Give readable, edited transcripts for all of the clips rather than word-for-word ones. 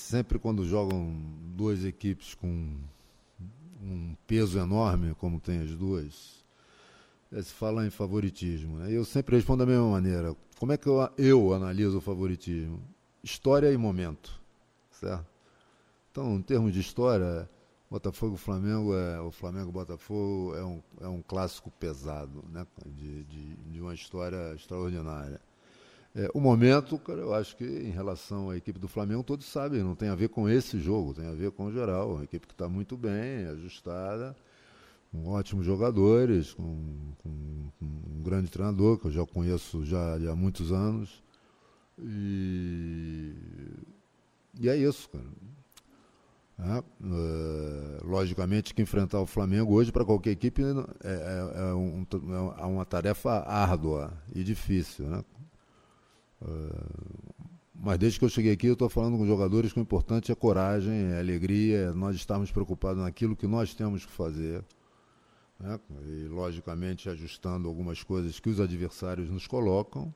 sempre quando jogam duas equipes com um peso enorme, como tem as duas, se fala em favoritismo, né? Eu sempre respondo da mesma maneira. Como é que eu analiso o favoritismo? História e momento, certo? Então, em termos de história, Botafogo e Flamengo, o Flamengo-Botafogo é um clássico pesado, né? De uma história extraordinária. O momento, cara, eu acho que em relação à equipe do Flamengo, todos sabem, não tem a ver com esse jogo, tem a ver com o geral. Uma equipe que está muito bem, ajustada, com ótimos jogadores, com um grande treinador, que eu já conheço já há muitos anos. E é isso, cara. Logicamente que enfrentar o Flamengo hoje para qualquer equipe é uma tarefa árdua e difícil, né? Mas desde que eu cheguei aqui eu estou falando com jogadores que o importante é coragem, é alegria, é nós estarmos preocupados naquilo que nós temos que fazer, né? E logicamente ajustando algumas coisas que os adversários nos colocam,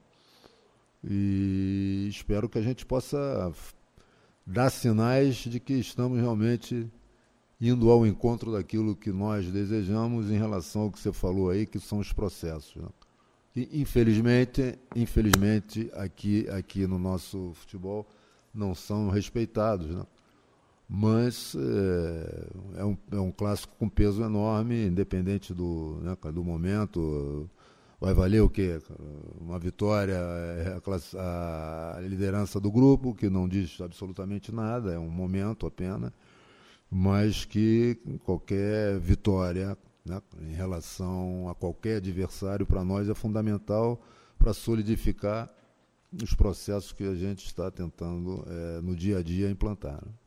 e espero que a gente possa dar sinais de que estamos realmente indo ao encontro daquilo que nós desejamos em relação ao que você falou aí, que são os processos, né? E, infelizmente aqui no nosso futebol não são respeitados, né? Mas é um clássico com peso enorme, independente né, do momento. Vai valer o quê? Uma vitória, a liderança do grupo, que não diz absolutamente nada, é um momento apenas, mas que qualquer vitória, né, em relação a qualquer adversário, para nós é fundamental para solidificar os processos que a gente está tentando no dia a dia implantar.